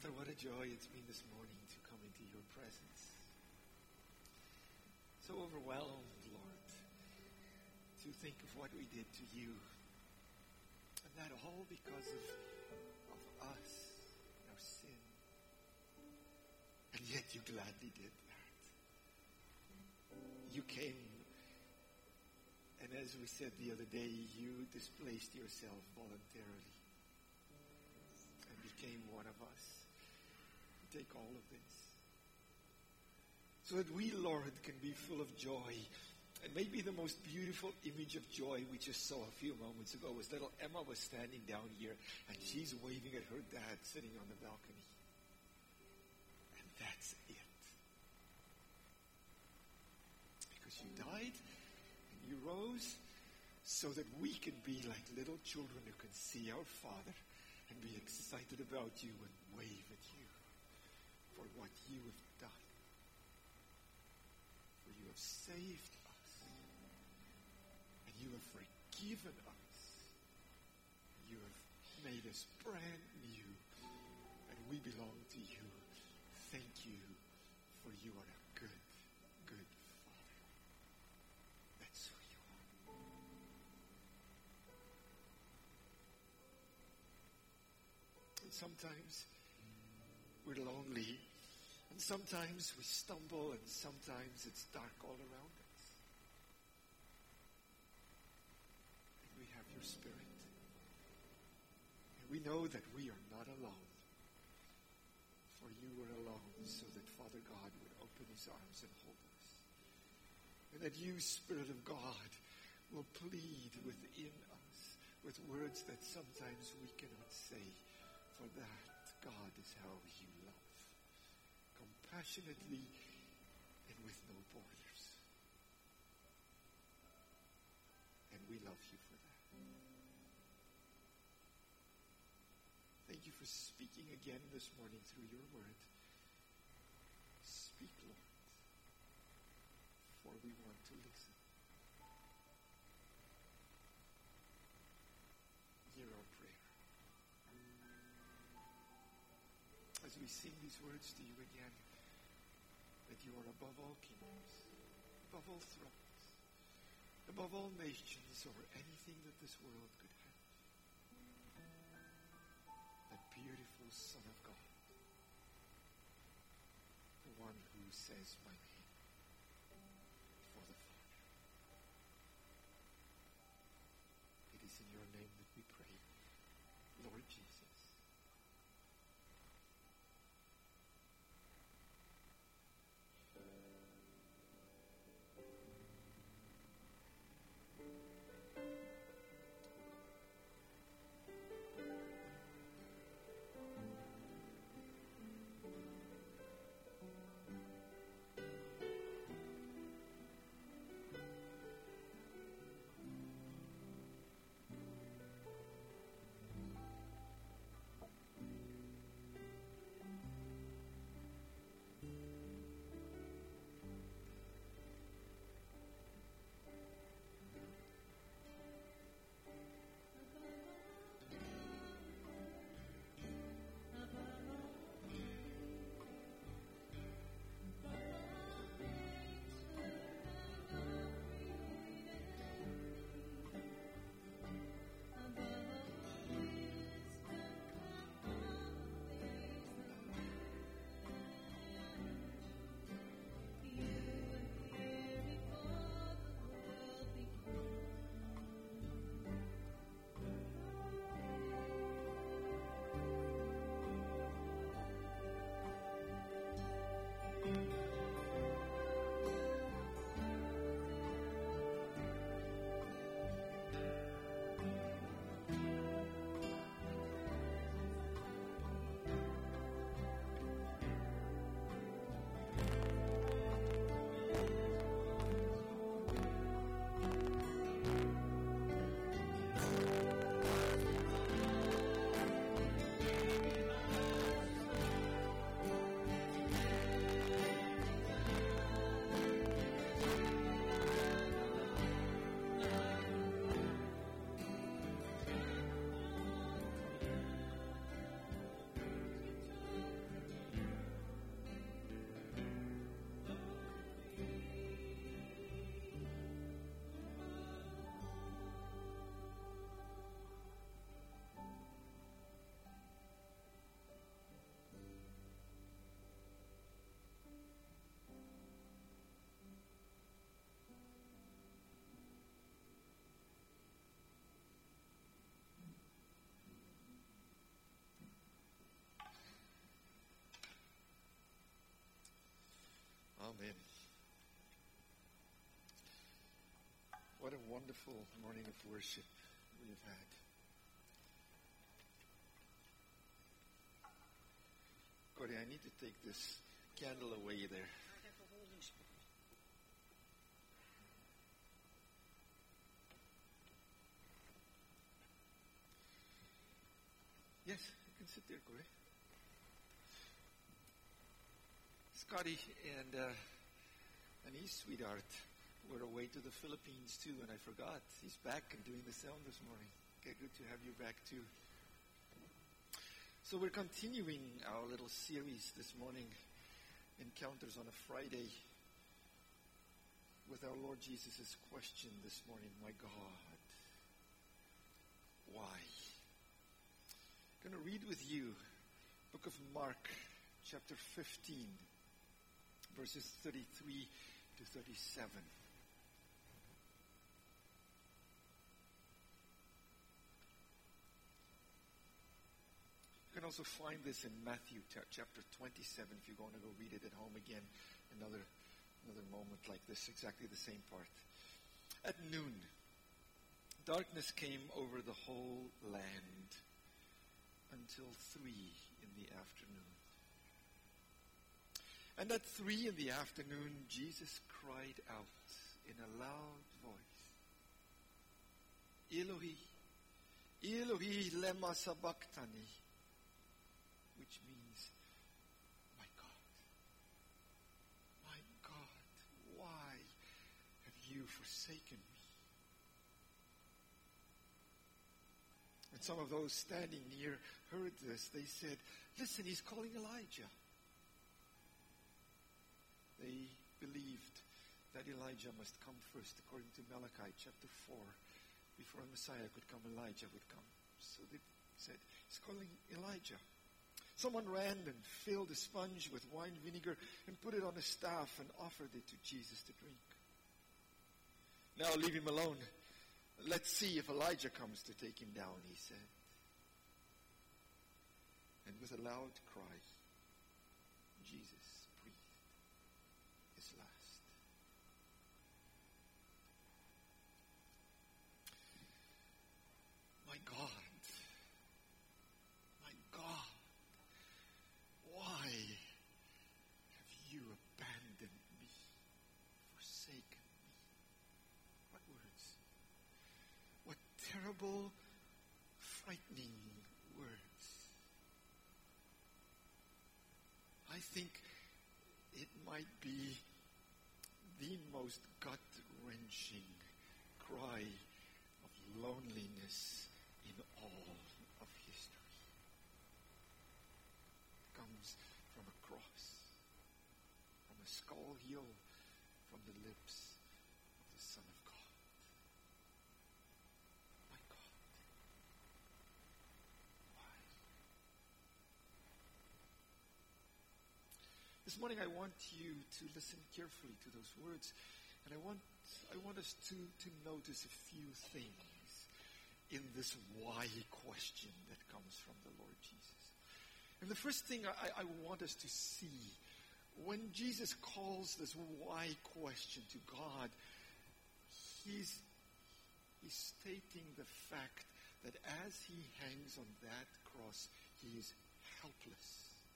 Father, what a joy it's been this morning to come into your presence. So overwhelmed, Lord, to think of what we did to you. And that all because of us and our sin. And yet you gladly did that. You came, and as we said the other day, you displaced yourself voluntarily and became one of us. Take all of this. So that we, Lord, can be full of joy. And maybe the most beautiful image of joy we just saw a few moments ago was little Emma was standing down here and she's waving at her dad sitting on the balcony. And that's it. Because you died and you rose so that we can be like little children who can see our Father and be excited about you and wave at you for what you have done. For you have saved us. And you have forgiven us. You have made us brand new. And we belong to you. Thank you, for you are a good, good Father. That's who you are. And sometimes we're lonely. And sometimes we stumble, and sometimes it's dark all around us. And we have your Spirit. And we know that we are not alone. For you were alone so that Father God would open his arms and hold us. And that you, Spirit of God, will plead within us with words that sometimes we cannot say. For that, God, is how you love. Compassionately and with no borders. And we love you for that. Thank you for speaking again this morning through your word. Speak, Lord, for we want to listen. Hear our prayer. As we sing these words to you again, that you are above all kingdoms, above all thrones, above all nations or anything that this world could have. That beautiful Son of God, the one who says my name for the Father. It is in your name that we pray, Lord Jesus. Amen. What a wonderful morning of worship we have had. Corey, I need to take this candle away there. Yes, you can sit there, Corey. Scotty and his sweetheart were away to the Philippines too, and I forgot. He's back and doing the sound this morning. Okay, good to have you back too. So we're continuing our little series this morning, Encounters on a Friday, with our Lord Jesus' question this morning, my God, why? I'm going to read with you book of Mark, chapter 15, verses 33 to 37. You can also find this in Matthew chapter 27 if you're going to go read it at home again, another moment like this, exactly the same part. At noon, darkness came over the whole land until 3 in the afternoon. And at 3 in the afternoon, Jesus cried out in a loud voice, Elohi, Elohi lema sabachthani, which means, my God, why have you forsaken me? And some of those standing near heard this. They said, listen, he's calling Elijah. They believed that Elijah must come first, according to Malachi chapter 4. Before Messiah could come, Elijah would come. So they said, he's calling Elijah. Someone ran and filled a sponge with wine vinegar and put it on a staff and offered it to Jesus to drink. Now leave him alone. Let's see if Elijah comes to take him down, he said. And with a loud cry, Jesus breathed his last. My God, why have you abandoned me, forsaken me? What words? What terrible, frightening words. I think it might be the most gut-wrenching cry of loneliness in all of history. It comes from a cross, from a skull heel, from the lips of the Son of God. My God, why? This morning I want you to listen carefully to those words, and I want us to notice a few things in this why question that comes from the Lord Jesus. And the first thing I want us to see, when Jesus calls this why question to God, he's stating the fact that as he hangs on that cross, he is helpless.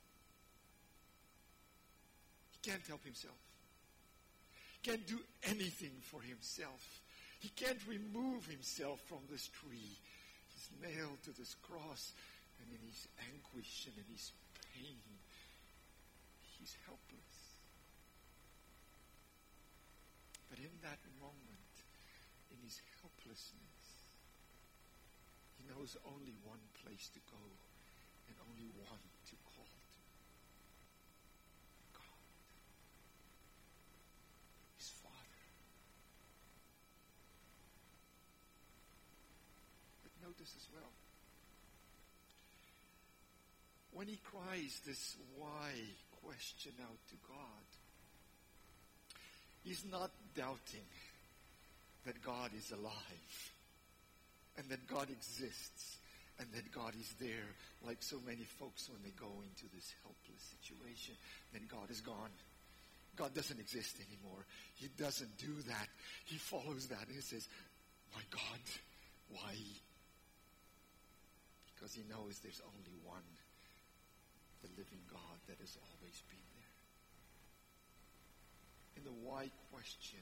He can't help himself. He can't do anything for himself. He can't remove himself from this tree. He's nailed to this cross, and in his anguish and in his pain, he's helpless. But in that moment, in his helplessness, he knows only one place to go and only one to call to. God, his Father. But notice as well, when he cries this why question out to God, he's not doubting that God is alive and that God exists and that God is there, like so many folks when they go into this helpless situation. Then God is gone God doesn't exist anymore. He doesn't do that. He follows that and he says, my God, why? Because he knows there's only one, the living God that has always been there. In the why question,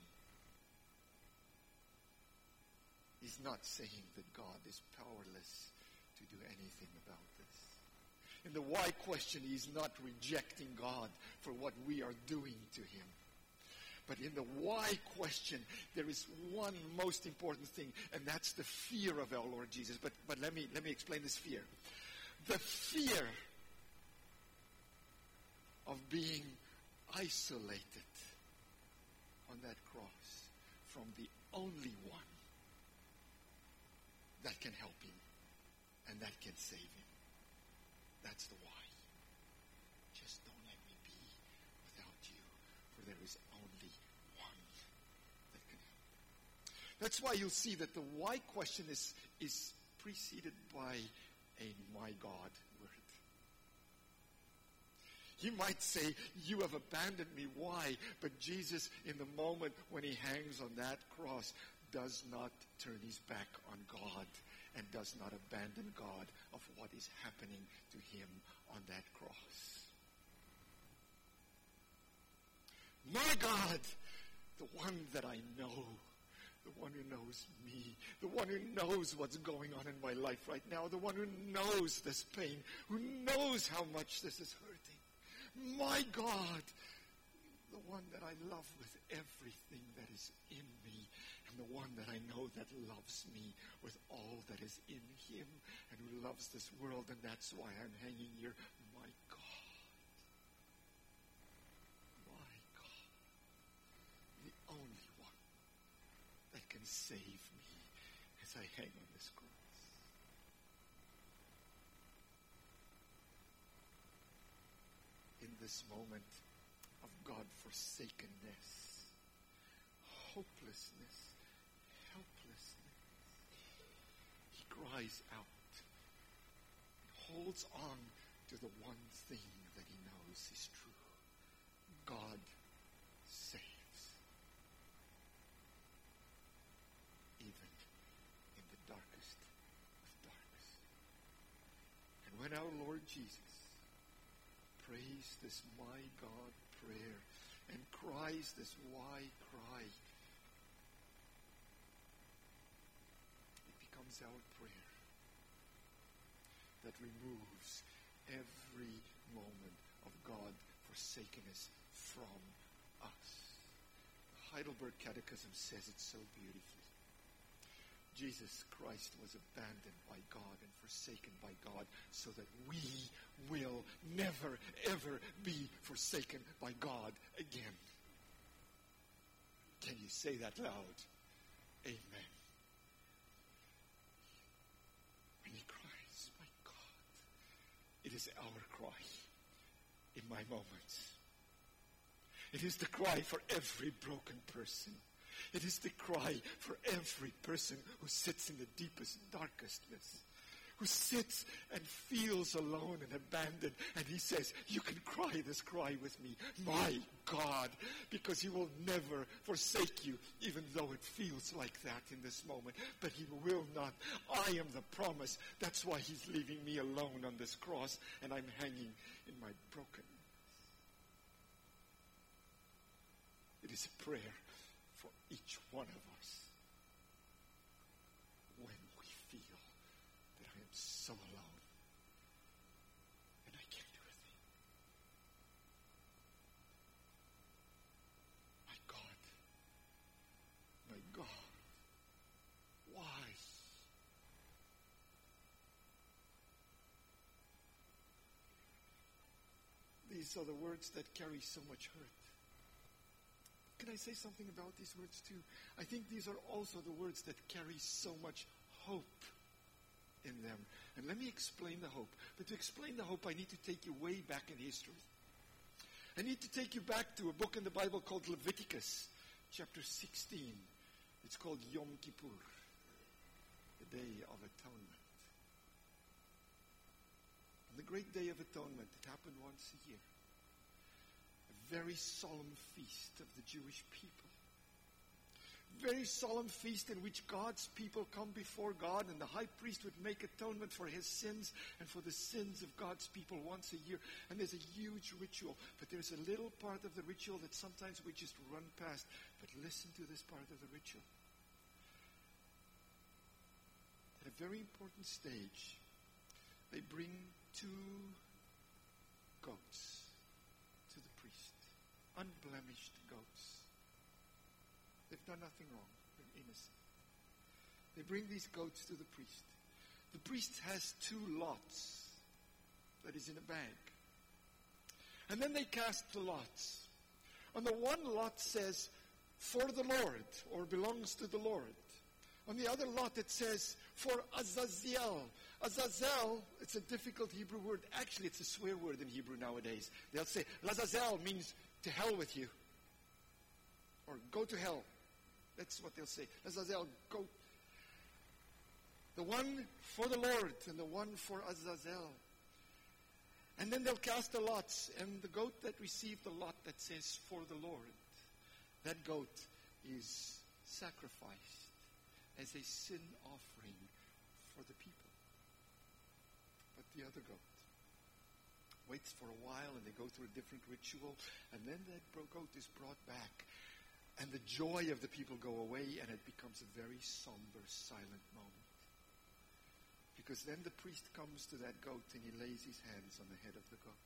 he's not saying that God is powerless to do anything about this. In the why question, he's not rejecting God for what we are doing to him. But in the why question, there is one most important thing, and that's the fear of our Lord Jesus. But let me explain this fear. The fear of being isolated on that cross from the only one that can help him and that can save him. That's the why. Just don't let me be without you, for there is only one that can help. That's why you'll see that the why question is preceded by a my God word. He might say, you have abandoned me. Why? But Jesus, in the moment when he hangs on that cross, does not turn his back on God and does not abandon God of what is happening to him on that cross. My God, the one that I know, the one who knows me, the one who knows what's going on in my life right now, the one who knows this pain, who knows how much this is hurting. My God, the one that I love with everything that is in me, and the one that I know that loves me with all that is in him, and who loves this world, and that's why I'm hanging here. My God. My God. The only one that can save me as I hang on this cross. In this moment of God-forsakenness, hopelessness, helplessness, he cries out and holds on to the one thing that he knows is true. God saves. Even in the darkest of darkness. And when our Lord Jesus prays this my God prayer and cries this why cry, it becomes our prayer that removes every moment of God forsakenness from us. The Heidelberg Catechism says it so beautifully. Jesus Christ was abandoned by God and forsaken by God so that we will never, ever be forsaken by God again. Can you say that loud? Amen. And he cries, my God. It is our cry in my moments. It is the cry for every broken person. It is the cry for every person who sits in the deepest, darkestness, who sits and feels alone and abandoned. And he says, you can cry this cry with me, my God, because he will never forsake you, even though it feels like that in this moment. But he will not. I am the promise. That's why he's leaving me alone on this cross, and I'm hanging in my brokenness. It is a prayer for each one of us when we feel that I am so alone and I can't do a thing. My God, why? These are the words that carry so much hurt. Can I say something about these words too? I think these are also the words that carry so much hope in them. And let me explain the hope. But to explain the hope, I need to take you way back in history. I need to take you back to a book in the Bible called Leviticus, chapter 16. It's called Yom Kippur, the Day of Atonement. And the great Day of Atonement, it happened once a year. A very solemn feast of the Jewish people. Very solemn feast in which God's people come before God, and the high priest would make atonement for his sins and for the sins of God's people once a year. And there's a huge ritual, but there's a little part of the ritual that sometimes we just run past. But listen to this part of the ritual. At a very important stage, they bring 2 goats to the priest. Unblemished goats. They've done nothing wrong. They're innocent. They bring these goats to the priest. The priest has 2 lots that is in a bag. And then they cast the lots. On the one lot says, for the Lord, or belongs to the Lord. On the other lot it says, for Azazel. Azazel, it's a difficult Hebrew word. Actually, it's a swear word in Hebrew nowadays. They'll say, Lazazel means to hell with you. Or go to hell. That's what they'll say. Azazel, go. The one for the Lord and the one for Azazel. And then they'll cast the lots. And the goat that received the lot that says for the Lord, that goat is sacrificed as a sin offering for the people. But the other goat waits for a while, and they go through a different ritual, and then that goat is brought back. And the joy of the people go away, and it becomes a very somber, silent moment. Because then the priest comes to that goat, and he lays his hands on the head of the goat.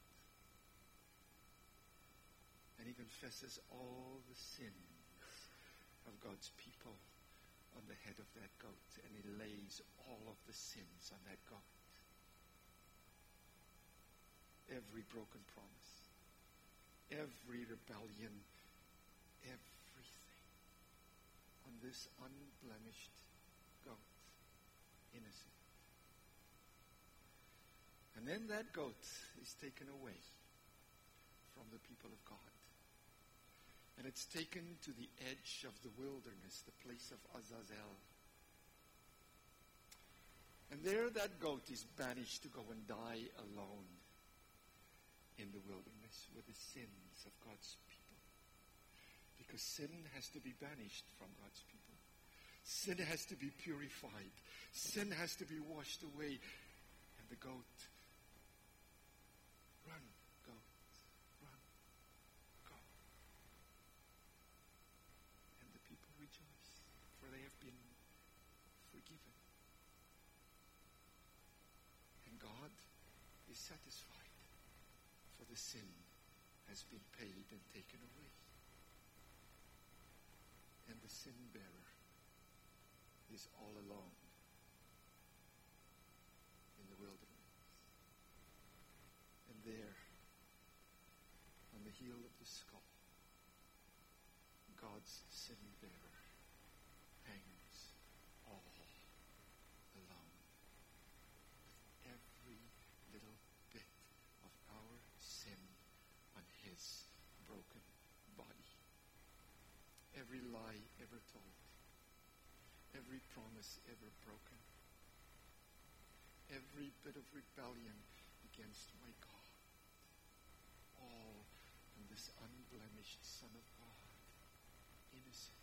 And he confesses all the sins of God's people on the head of that goat. And he lays all of the sins on that goat. Every broken promise, every rebellion, everything on this unblemished goat, innocent. And then that goat is taken away from the people of God. And it's taken to the edge of the wilderness, the place of Azazel. And there that goat is banished to go and die alone in the wilderness with the sins of God's people. Because sin has to be banished from God's people. Sin has to be purified. Sin has to be washed away. And the goat, run, goat, run, go. And the people rejoice, for they have been forgiven. And God is satisfied, for the sin has been paid and taken away. And the sin bearer is all alone in the wilderness. And there, on the heel of the skull, God's sin bearer hangs all alone. Every little bit of our sin on his broken body. Every lie ever told. Every promise ever broken. Every bit of rebellion against my God. All on this unblemished Son of God. Innocent.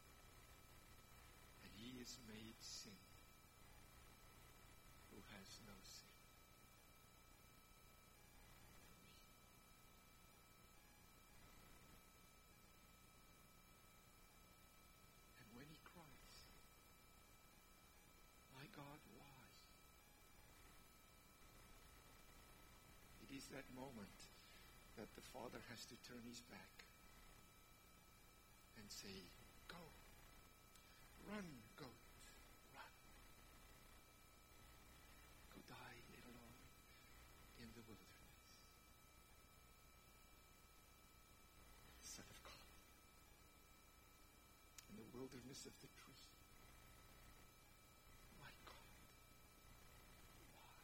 And he is made sin who has no sin. And when he cries, my God, why? It is that moment that the Father has to turn his back and say, go, run, goat, run. Go die alone in the wilderness. Son of God. In the wilderness of the tree. My God. Why?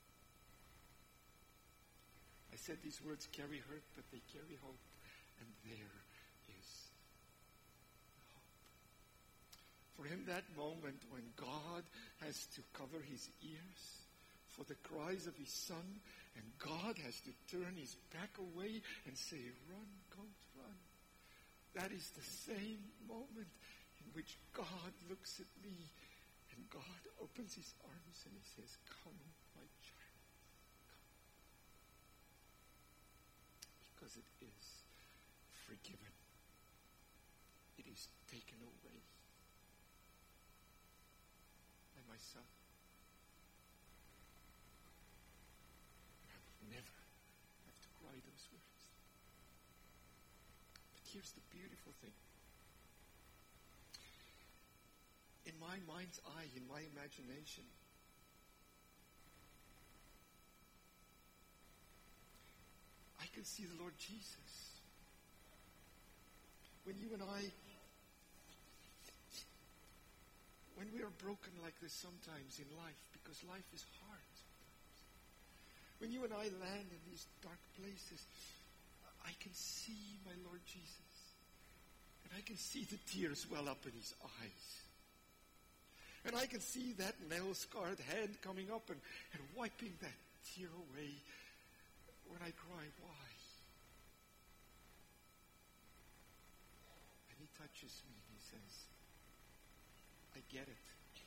I said these words carry hurt, but they carry hope. And there is hope. For him, that moment when God has to cover his ears for the cries of his son, and God has to turn his back away and say, run, goat, run. That is the same moment in which God looks at me and God opens his arms and he says, come, my child, come. Because it is forgiven. It is taken away. And my son, I will never have to cry those words. But here's the beautiful thing. In my mind's eye, in my imagination, I can see the Lord Jesus. When you and I, when we are broken like this sometimes in life, because life is hard sometimes. When you and I land in these dark places, I can see my Lord Jesus. And I can see the tears well up in his eyes. And I can see that nail-scarred hand coming up and wiping that tear away when I cry, why? And he touches me and he says, I get it.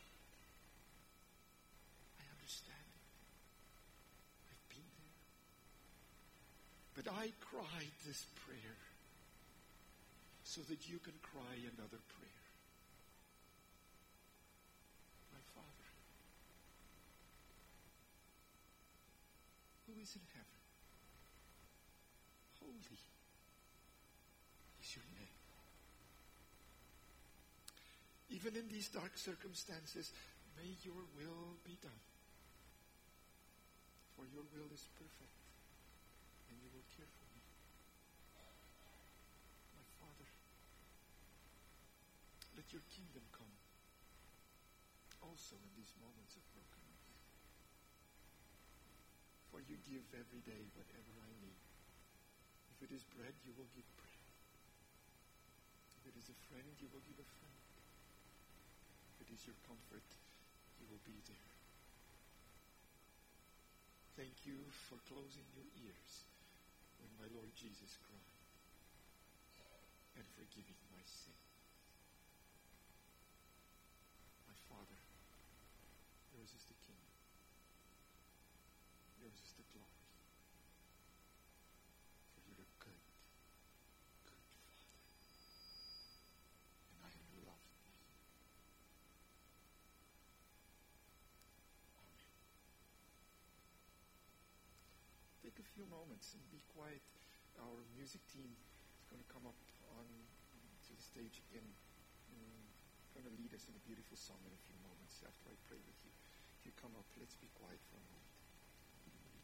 I understand it. I've been there. But I cried this prayer so that you can cry another prayer. Who is in heaven? Holy is your name. Even in these dark circumstances, may your will be done. For your will is perfect, and you will care for me. My Father, let your kingdom come also in these moments of brokenness. For you give every day whatever I need. If it is bread, you will give bread. If it is a friend, you will give a friend. If it is your comfort, you will be there. Thank you for closing your ears when my Lord Jesus cried and forgiving my sin. My Father, yours is the kingdom. Yours is the glory. For you're a good, good Father. And I am loved by you. Amen. Take a few moments and be quiet. Our music team is going to come up on to the stage again. Going to lead us in a beautiful song in a few moments after I pray with you. If you come up, let's be quiet for a moment.